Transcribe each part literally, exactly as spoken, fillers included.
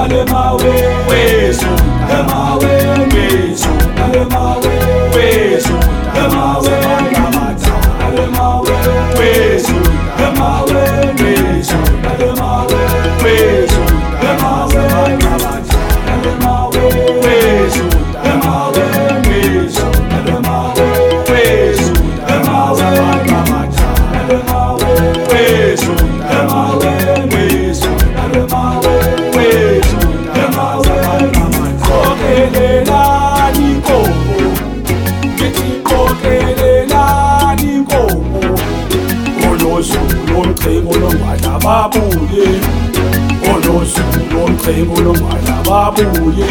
le mawe weso le mawe weso le mawe weso le mawe namata le mawe weso le mawe weso le mawe weso le mawe namata le mawe weso le mawe weso le mawe weso le mawe namata le mawe weso le mawe weso le mawe weso le mawe namata kokelelani nkomo ngithi kokelelani nkomo olosu lomcebo longwana babuye olosu lomcebo longwana babuye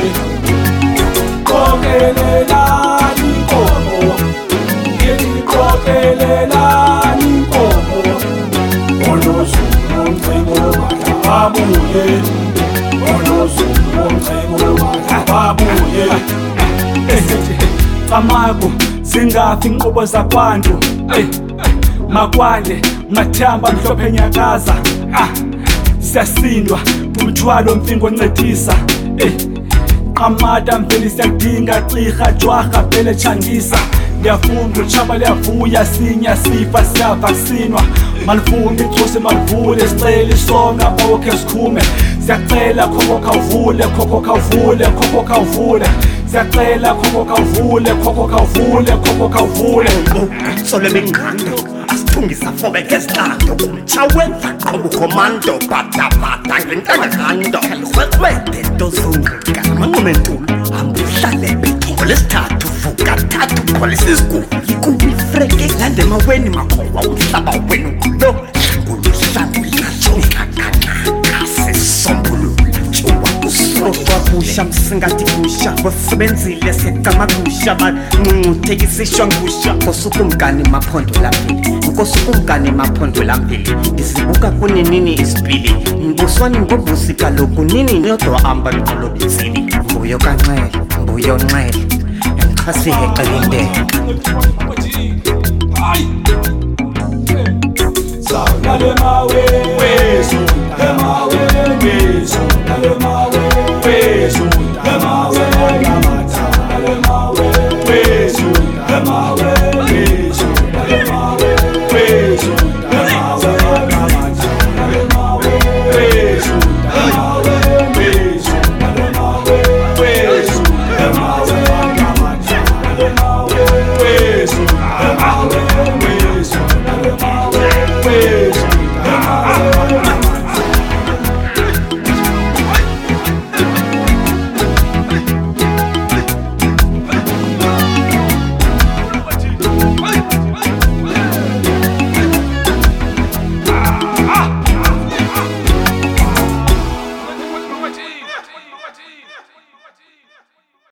kokelelani nkomo ngithi kokelelani nkomo olosu lomcebo longwana babuye olosu lomcebo longwana babuye Kamako singafi inqubo zakwantu eh makwande mathamba mhlophe nyakaza ah siyasindwa umthwalo mfingo oncedisa eh qamata mfeli siyadinga xirha jwaha phele chandisa ngiyafunda uchaba liyavuya sinya sifa siyafa kusinwa malifumi ixose malivule sicela isonga okhe sikhume siyacela khokho khawuvule khokho khawuvule khokho khawuvule siyacela khokho khawuvule khokho khawuvule khokho khawuvule sole bengqando asithungisa fobe ngesixando kumchawenza qobu commando bata bata ngentangando wekwede tozunga amanqomentulu ambuhlale bethoko lesithathu vuka thathu polisi isigu ikuphi freke lande maweni makhowa umhlaba wenu lo nguluhlangula jonga kakaka sesombulu Busha msingathi busha bosebenzile sekama busha banqunguthekisishwa ngusha kosukumkani maphondo laphili nkosukumkani maphondo laphili isibuka kuninini isipili ngibuswani ngobusi kaloku nini nyodwa amba liqolobisini mbuyo kanxele mbuyo nxele enxasi heqelinde Sauna le mawe weso le mawe weso le mawe weso le mawe namata le mawe weso le mawe weso le mawe weso le mawe namata le mawe weso le mawe weso le mawe weso le mawe namata le mawe weso le mawe